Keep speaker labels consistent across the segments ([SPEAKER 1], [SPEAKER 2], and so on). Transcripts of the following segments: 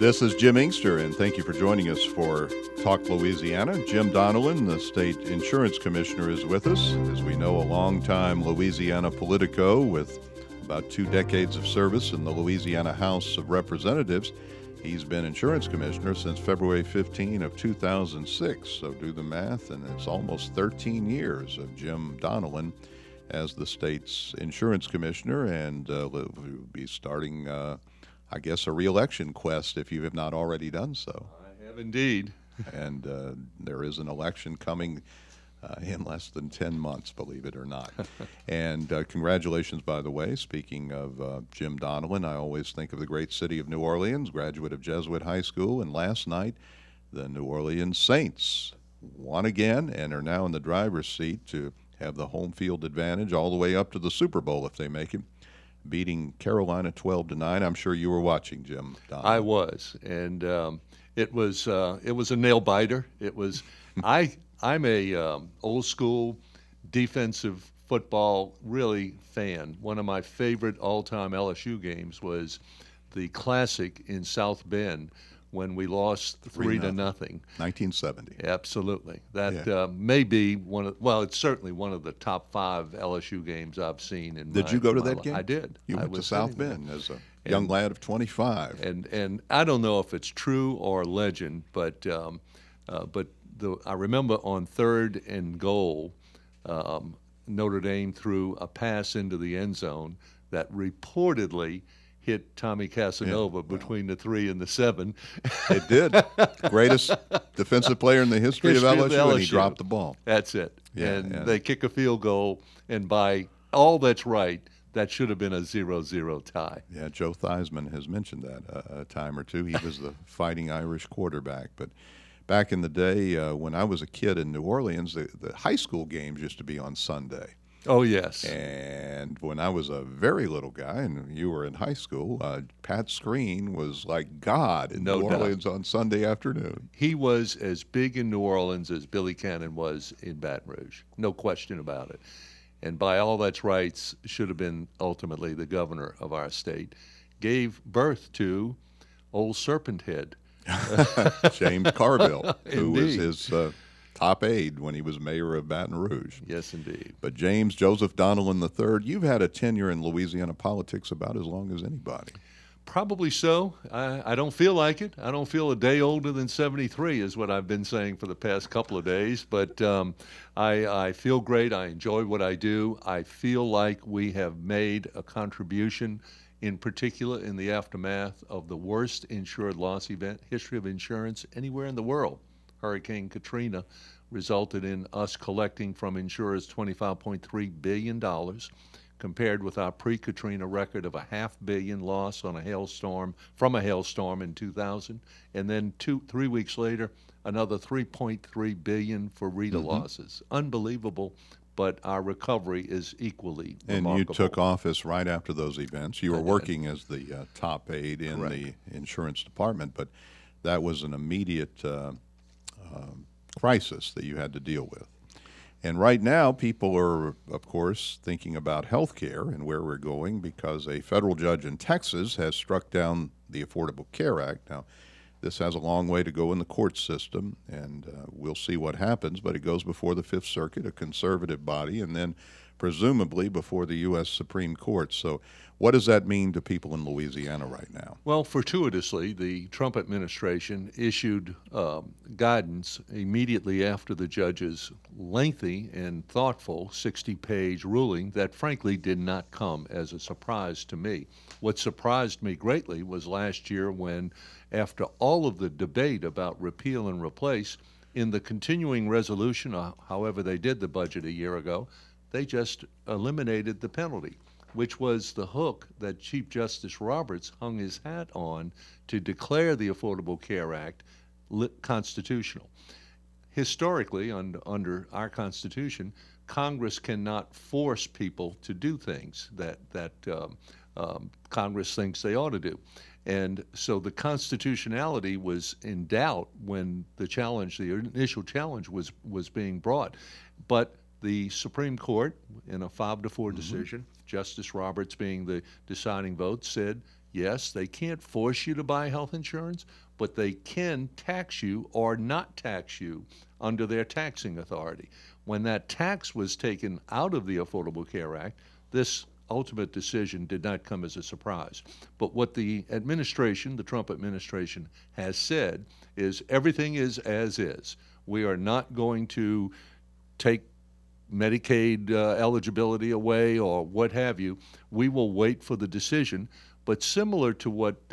[SPEAKER 1] This is Jim Inkster, and thank you for joining us for Talk Louisiana. Jim Donelon, the state insurance commissioner, is with us. As we know, a longtime Louisiana politico with about 2 decades of service in the Louisiana House of Representatives. He's been insurance commissioner since February 15 of 2006, so do the math, and it's almost 13 years of Jim Donelon as the state's insurance commissioner, and we'll be starting I guess, a re-election quest if you have not already done so.
[SPEAKER 2] I have indeed.
[SPEAKER 1] And there is an election coming in less than 10 months, believe it or not. And congratulations, by the way. Speaking of Jim Donelon, I always think of the great city of New Orleans, graduate of Jesuit High School. And last night, the New Orleans Saints won again and are now in the driver's seat to have the home field advantage all the way up to the Super Bowl if they make it, beating Carolina 12-9. I'm sure you were watching, Jim Donelon.
[SPEAKER 2] I was, and it was a nail biter. It was. I'm a old school defensive football really fan. One of my favorite all-time LSU games was the Classic in South Bend when we lost 3-0.
[SPEAKER 1] 1970.
[SPEAKER 2] Absolutely. That may be it's certainly one of the top 5 LSU games I've seen in
[SPEAKER 1] Did you go to that game?
[SPEAKER 2] I did.
[SPEAKER 1] You went to South Bend as a young lad of 25.
[SPEAKER 2] And I don't know if it's true or legend, but I remember on 3rd and goal, Notre Dame threw a pass into the end zone that reportedly hit Tommy Casanova between the 3 and the 7.
[SPEAKER 1] It did. Greatest defensive player in the history of LSU, and he dropped the ball.
[SPEAKER 2] That's it. They kick a field goal, and by all that's right, that should have been a 0-0 tie.
[SPEAKER 1] Yeah, Joe Theismann has mentioned that a time or two. He was the fighting Irish quarterback. But back in the day when I was a kid in New Orleans, the high school games used to be on Sunday.
[SPEAKER 2] Oh, yes.
[SPEAKER 1] And when I was a very little guy, and you were in high school, Pat Screen was like God in New Orleans on Sunday afternoon.
[SPEAKER 2] He was as big in New Orleans as Billy Cannon was in Baton Rouge. No question about it. And by all that's rights, should have been ultimately the governor of our state. Gave birth to Old Serpent Head.
[SPEAKER 1] James Carville, who was his top aide when he was mayor of Baton Rouge.
[SPEAKER 2] Yes, indeed.
[SPEAKER 1] But James Joseph Donelon III, you've had a tenure in Louisiana politics about as long as anybody.
[SPEAKER 2] Probably so. I don't feel like it. I don't feel a day older than 73 is what I've been saying for the past couple of days. But I feel great. I enjoy what I do. I feel like we have made a contribution, in particular in the aftermath of the worst insured loss event history of insurance anywhere in the world. Hurricane Katrina resulted in us collecting from insurers $25.3 billion, compared with our pre-Katrina record of a $500 million loss on from a hailstorm in 2000, and then 3 weeks later, another $3.3 billion for Rita losses. Unbelievable, but our recovery is equally remarkable.
[SPEAKER 1] And you took office right after those events. You were working as the top aide in the insurance department, but that was an immediate crisis that you had to deal with. And right now, people are, of course, thinking about health care and where we're going because a federal judge in Texas has struck down the Affordable Care Act. Now, this has a long way to go in the court system, and we'll see what happens, but it goes before the Fifth Circuit, a conservative body, and then presumably before the U.S. Supreme Court. So what does that mean to people in Louisiana right now?
[SPEAKER 2] Well, fortuitously, the Trump administration issued guidance immediately after the judge's lengthy and thoughtful 60-page ruling that frankly did not come as a surprise to me. What surprised me greatly was last year when, after all of the debate about repeal and replace, in the continuing resolution, however they did the budget a year ago, they just eliminated the penalty, which was the hook that Chief Justice Roberts hung his hat on to declare the Affordable Care Act constitutional. Historically, under our Constitution, Congress cannot force people to do things that Congress thinks they ought to do. And so the constitutionality was in doubt when the initial challenge was being brought. But the Supreme Court, in a 5-4 decision, Justice Roberts being the deciding vote, said Yes, they can't force you to buy health insurance, but they can tax you or not tax you under their taxing authority. When that tax was taken out of the Affordable Care Act, this ultimate decision did not come as a surprise. But what the administration, the Trump administration, has said is everything is as is. We are not going to take Medicaid eligibility away or what have you. We will wait for the decision. But similar to what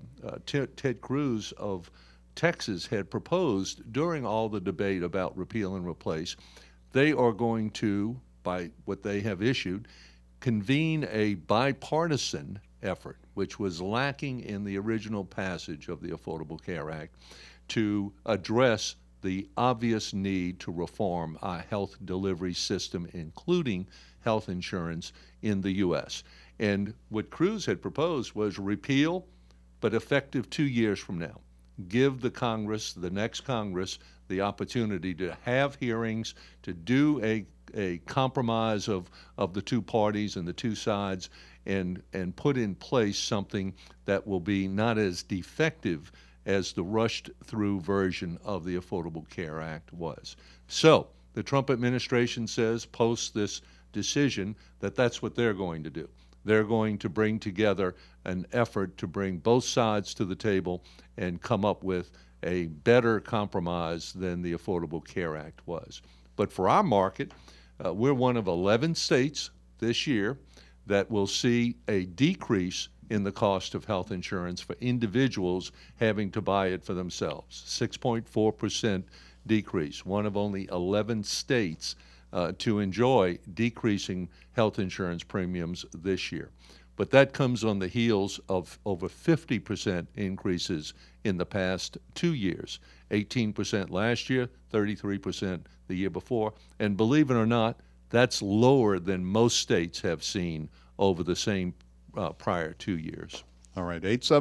[SPEAKER 2] Ted Cruz of Texas had proposed during all the debate about repeal and replace, they are going to, by what they have issued, convene a bipartisan effort, which was lacking in the original passage of the Affordable Care Act, to address the obvious need to reform our health delivery system, including health insurance in the U.S. And what Cruz had proposed was repeal, but effective 2 years from now. Give the Congress, the next Congress, the opportunity to have hearings, to do a compromise of the two parties and the two sides, and put in place something that will be not as defective as the rushed through version of the Affordable Care Act was. So the Trump administration says post this decision that that's what they're going to do. They're going to bring together an effort to bring both sides to the table and come up with a better compromise than the Affordable Care Act was. But for our market, we're one of 11 states this year that will see a decrease in the cost of health insurance for individuals having to buy it for themselves. 6.4% decrease, one of only 11 states to enjoy decreasing health insurance premiums this year. But that comes on the heels of over 50% increases in the past 2 years, 18% last year, 33% the year before. And believe it or not, that's lower than most states have seen over the same prior 2 years.
[SPEAKER 1] All right,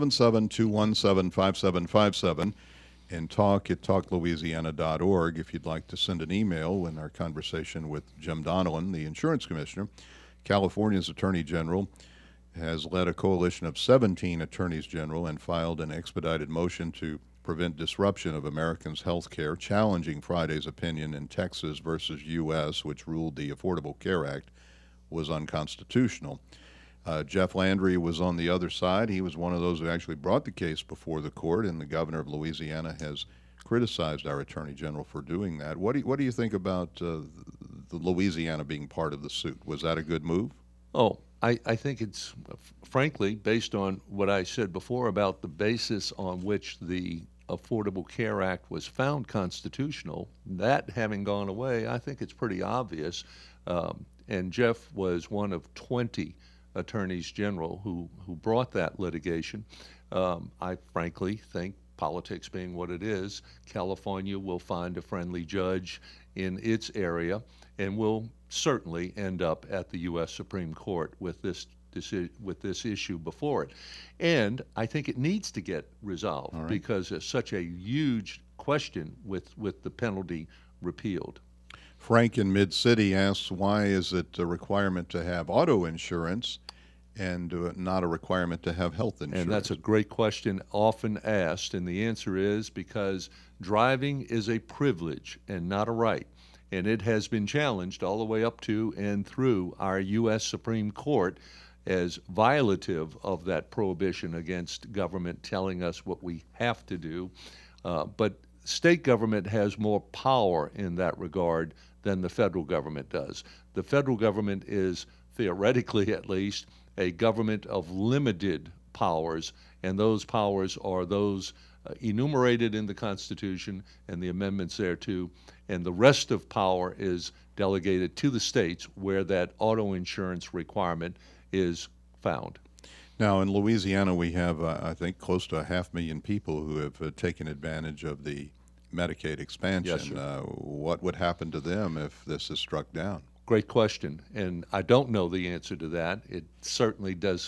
[SPEAKER 1] 877-217-5757 and talk at talklouisiana.org if you'd like to send an email in our conversation with Jim Donolan, the insurance commissioner. California's attorney general has led a coalition of 17 attorneys general and filed an expedited motion to prevent disruption of Americans' health care, challenging Friday's opinion in Texas versus U.S., which ruled the Affordable Care Act was unconstitutional. Jeff Landry was on the other side. He was one of those who actually brought the case before the court, and the governor of Louisiana has criticized our attorney general for doing that. What do you think about the Louisiana being part of the suit? Was that a good move?
[SPEAKER 2] Oh, I think it's, frankly, based on what I said before about the basis on which the Affordable Care Act was found constitutional, that having gone away, I think it's pretty obvious. And Jeff was one of 20 attorneys general who brought that litigation. I frankly think, politics being what it is, California will find a friendly judge in its area and will certainly end up at the U.S. Supreme Court with this issue before it. And I think it needs to get resolved because it's such a huge question with the penalty repealed.
[SPEAKER 1] Frank in Mid-City asks, why is it a requirement to have auto insurance and not a requirement to have health insurance?
[SPEAKER 2] And that's a great question, often asked, and the answer is because driving is a privilege and not a right. And it has been challenged all the way up to and through our U.S. Supreme Court as violative of that prohibition against government telling us what we have to do. But state government has more power in that regard than the federal government does. The federal government is, theoretically at least, a government of limited powers, and those powers are those enumerated in the Constitution and the amendments thereto, and the rest of power is delegated to the states where that auto insurance requirement is found.
[SPEAKER 1] Now, in Louisiana, we have, I think, close to 500,000 people who have taken advantage of the Medicaid expansion.
[SPEAKER 2] Yes, sir.
[SPEAKER 1] What would happen to them if this is struck down?
[SPEAKER 2] Great question, and I don't know the answer to that. It certainly does.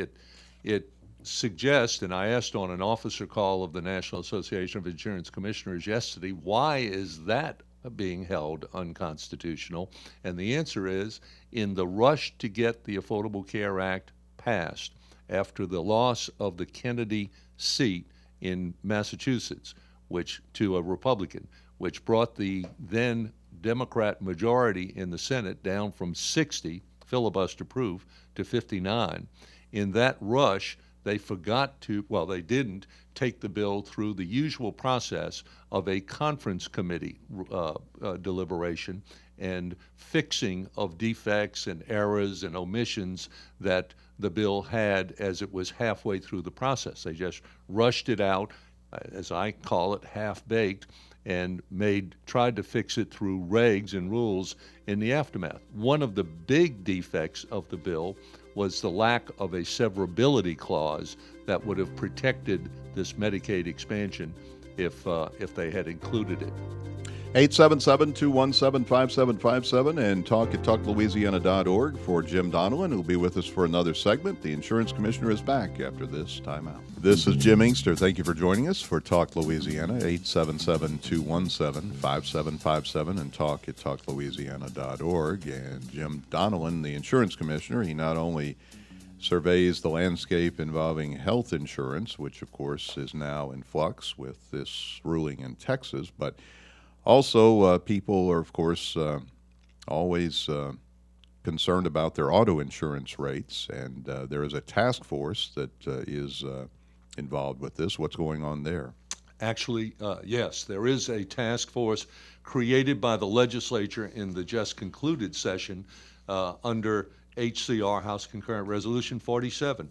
[SPEAKER 2] It suggests, and I asked on an officer call of the National Association of Insurance Commissioners yesterday, why is that being held unconstitutional? And the answer is, in the rush to get the Affordable Care Act passed after the loss of the Kennedy seat in Massachusetts, which to a Republican, which brought the then Democrat majority in the Senate down from 60, filibuster-proof, to 59. In that rush, they forgot to, well, they didn't take the bill through the usual process of a conference committee deliberation and fixing of defects and errors and omissions that the bill had as it was halfway through the process. They just rushed it out, as I call it, half-baked, and tried to fix it through regs and rules in the aftermath. One of the big defects of the bill was the lack of a severability clause that would have protected this Medicaid expansion if they had included it.
[SPEAKER 1] 877-217-5757 and talk at talklouisiana.org for Jim Donovan, who'll be with us for another segment. The insurance commissioner is back after this timeout. This is Jim Inkster. Thank you for joining us for Talk Louisiana, 877-217-5757 and talk at talklouisiana.org. And Jim Donovan, the insurance commissioner, he not only surveys the landscape involving health insurance, which of course is now in flux with this ruling in Texas, but also, people are, of course, always concerned about their auto insurance rates, and there is a task force that is involved with this. What's going on there?
[SPEAKER 2] Actually, yes, there is a task force created by the legislature in the just concluded session under HCR, House Concurrent Resolution 47.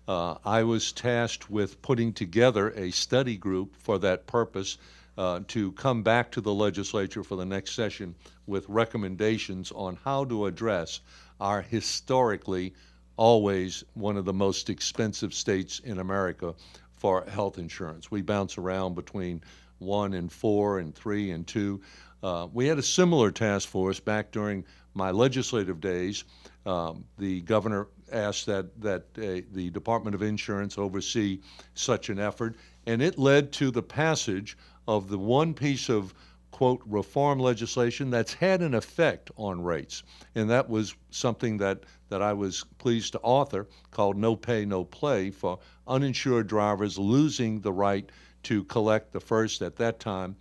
[SPEAKER 2] I was tasked with putting together a study group for that purpose to come back to the legislature for the next session with recommendations on how to address our historically always one of the most expensive states in America for health insurance. We bounce around between 1 and 4 and 3 and 2. We had a similar task force back during my legislative days. The governor asked that the Department of Insurance oversee such an effort, and it led to the passage of the one piece of, quote, reform legislation that's had an effect on rates. And that was something that I was pleased to author called No Pay, No Play for uninsured drivers losing the right to collect the first, at that time,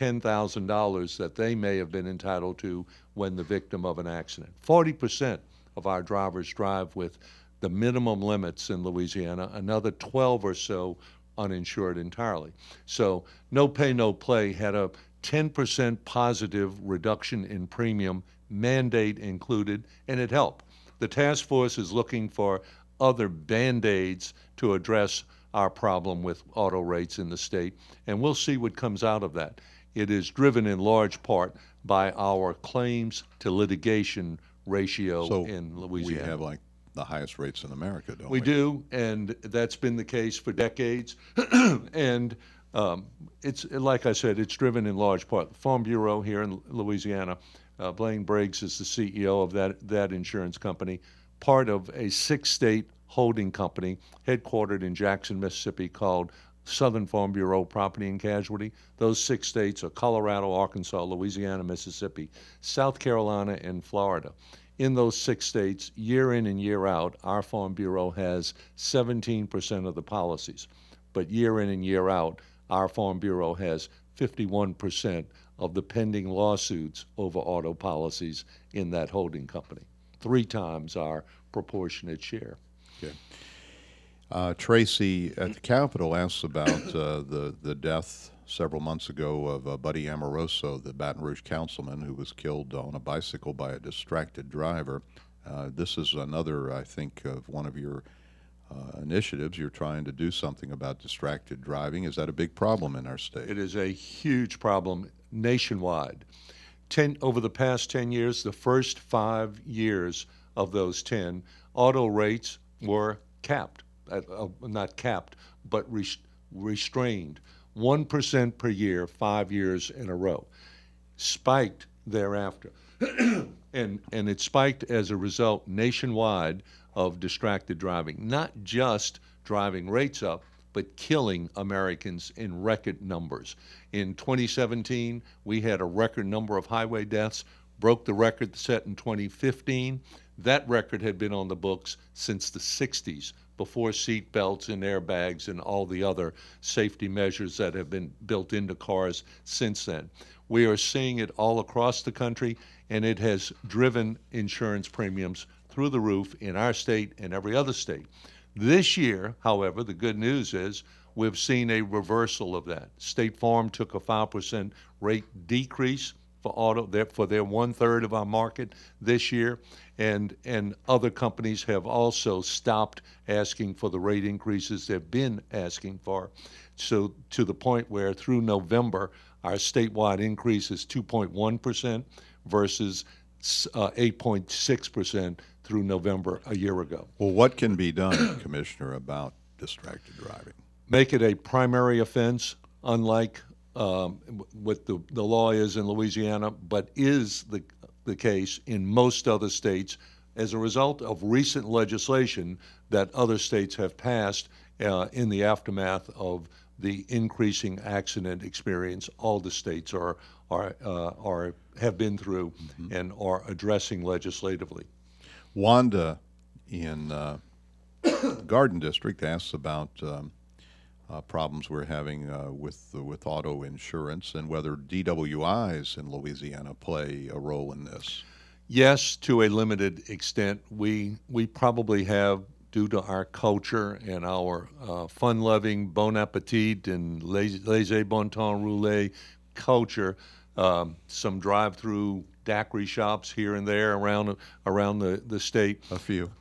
[SPEAKER 2] $10,000 that they may have been entitled to when the victim of an accident. 40% of our drivers drive with the minimum limits in Louisiana, another 12 or so uninsured entirely. So No Pay, No Play had a 10% positive reduction in premium, mandate included, and it helped. The task force is looking for other Band-Aids to address our problem with auto rates in the state, and we'll see what comes out of that. It is driven in large part by our claims to litigation ratio in Louisiana.
[SPEAKER 1] We have like the highest rates in America, don't we?
[SPEAKER 2] We do, and that's been the case for decades. And it's, like I said, it's driven in large part. The Farm Bureau here in Louisiana, Blaine Briggs is the CEO of that insurance company, part of a 6-state holding company headquartered in Jackson, Mississippi, called Southern Farm Bureau Property and Casualty. Those 6 states are Colorado, Arkansas, Louisiana, Mississippi, South Carolina, and Florida. In those 6 states, year in and year out, our Farm Bureau has 17% of the policies. But year in and year out, our Farm Bureau has 51% of the pending lawsuits over auto policies in that holding company, 3 times our proportionate share.
[SPEAKER 1] Okay. Tracy at the Capitol asks about the death several months ago of Buddy Amoroso, the Baton Rouge councilman who was killed on a bicycle by a distracted driver. This is another, I think, of one of your initiatives. You're trying to do something about distracted driving. Is that a big problem in our state?
[SPEAKER 2] It is a huge problem nationwide. Over the past 10 years, the first 5 years of those 10, auto rates were capped. Not capped, but restrained. 1% per year, 5 years in a row. Spiked thereafter. and it spiked as a result nationwide of distracted driving. Not just driving rates up, but killing Americans in record numbers. In 2017, we had a record number of highway deaths, broke the record set in 2015. That record had been on the books since the 60s before seat belts and airbags and all the other safety measures that have been built into cars since then. We are seeing it all across the country, and it has driven insurance premiums through the roof in our state and every other state. This year, however, the good news is we've seen a reversal of that. State Farm took a 5% rate decrease for auto for their 1/3 of our market this year, and other companies have also stopped asking for the rate increases they've been asking for. So to the point where through November, our statewide increase is 2.1% versus 8.6% through November a year ago.
[SPEAKER 1] Well, what can be done, Commissioner, about distracted driving?
[SPEAKER 2] Make it a primary offense, unlike what the law is in Louisiana, but is the case in most other states as a result of recent legislation that other states have passed in the aftermath of the increasing accident experience all the states have been through and are addressing legislatively.
[SPEAKER 1] Wanda in Garden District asks about problems we're having with auto insurance and whether DWIs in Louisiana play a role in this.
[SPEAKER 2] Yes, to a limited extent. We probably have, due to our culture and our fun-loving, bon appetit and laissez bon temps roulé culture, some drive-through daiquiri shops here and there around the state.
[SPEAKER 1] A few.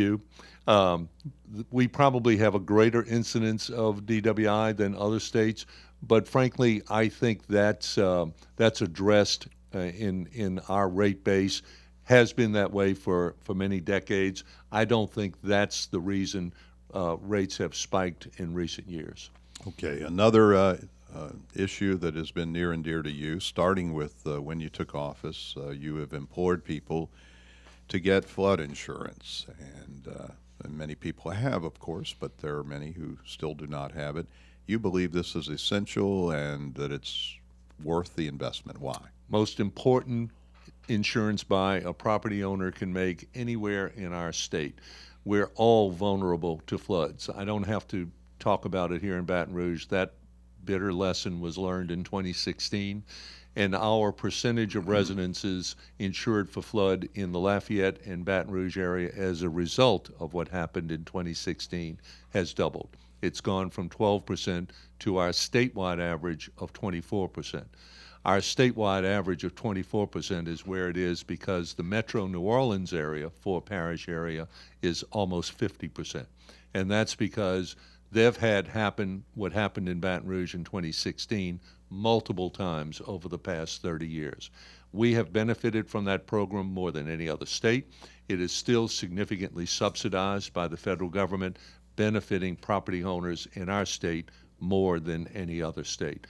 [SPEAKER 2] We probably have a greater incidence of DWI than other states, but frankly, I think that's addressed in our rate base. Has been that way for many decades. I don't think that's the reason rates have spiked in recent years.
[SPEAKER 1] Okay, another issue that has been near and dear to you, starting with when you took office, you have implored people to get flood insurance, and many people have, of course, but there are many who still do not have it. You believe this is essential and that it's worth the investment. Why?
[SPEAKER 2] Most important insurance buy a property owner can make anywhere in our state. We're all vulnerable to floods. I don't have to talk about it here in Baton Rouge. That bitter lesson was learned in 2016, and our percentage of residences insured for flood in the Lafayette and Baton Rouge area as a result of what happened in 2016 has doubled. It's gone from 12% to our statewide average of 24%. Our statewide average of 24% is where it is because the metro New Orleans area, four-parish area, is almost 50%. And that's because they've had what happened in Baton Rouge in 2016 multiple times over the past 30 years. We have benefited from that program more than any other state. It is still significantly subsidized by the federal government, benefiting property owners in our state more than any other state.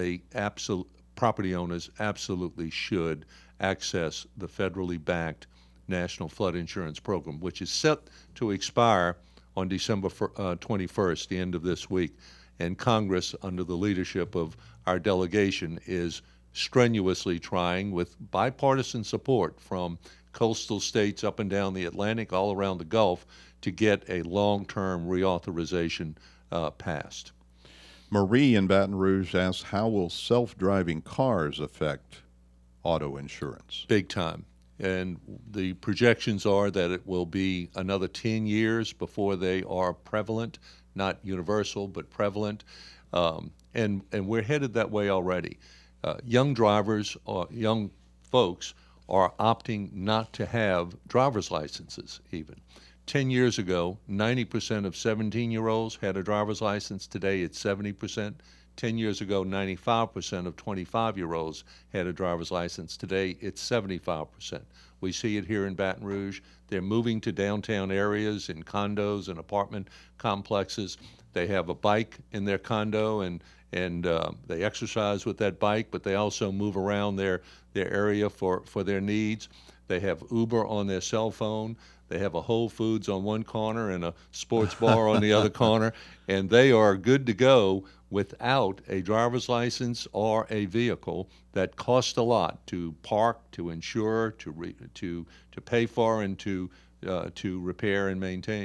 [SPEAKER 2] Property owners absolutely should access the federally backed National Flood Insurance Program, which is set to expire on December 21st, the end of this week. And Congress, under the leadership of our delegation, is strenuously trying, with bipartisan support from coastal states up and down the Atlantic, all around the Gulf, to get a long-term reauthorization passed.
[SPEAKER 1] Marie in Baton Rouge asks, how will self-driving cars affect auto insurance?
[SPEAKER 2] Big time. And the projections are that it will be another 10 years before they are prevalent, not universal, but prevalent. And we're headed that way already. Young drivers or young folks are opting not to have driver's licenses even. 10 years ago, 90% of 17-year-olds had a driver's license. Today, it's 70%. 10 years ago, 95% of 25-year-olds had a driver's license. Today, it's 75%. We see it here in Baton Rouge. They're moving to downtown areas in condos and apartment complexes. They have a bike in their condo, and they exercise with that bike, but they also move around their area for their needs. They have Uber on their cell phone. They have a Whole Foods on one corner and a sports bar on the other corner, and they are good to go without a driver's license or a vehicle that costs a lot to park, to insure, to pay for, and to repair and maintain.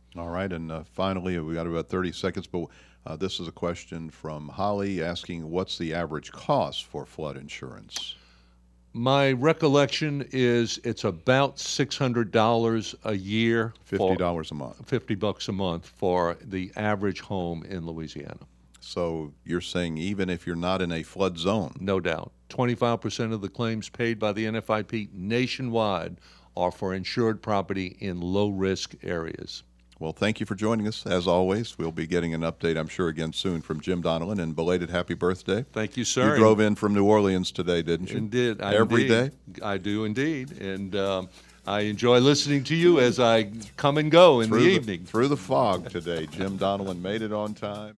[SPEAKER 1] All right, and finally, we got about 30 seconds, but this is a question from Holly asking, what's the average cost for flood insurance?
[SPEAKER 2] My recollection is it's about $600 a year.
[SPEAKER 1] $50 a month.
[SPEAKER 2] $50 a month for the average home in Louisiana.
[SPEAKER 1] So you're saying even if you're not in a flood zone?
[SPEAKER 2] No doubt. 25% of the claims paid by the NFIP nationwide are for insured property in low-risk areas.
[SPEAKER 1] Well, thank you for joining us. As always, we'll be getting an update, I'm sure, again soon from Jim Donolan. And belated happy birthday.
[SPEAKER 2] Thank you, sir.
[SPEAKER 1] You drove in from New Orleans today, didn't you?
[SPEAKER 2] Indeed.
[SPEAKER 1] Every day?
[SPEAKER 2] I do indeed. And I enjoy listening to you as I come and go in the evening.
[SPEAKER 1] Through the fog today. Jim Donolan made it on time.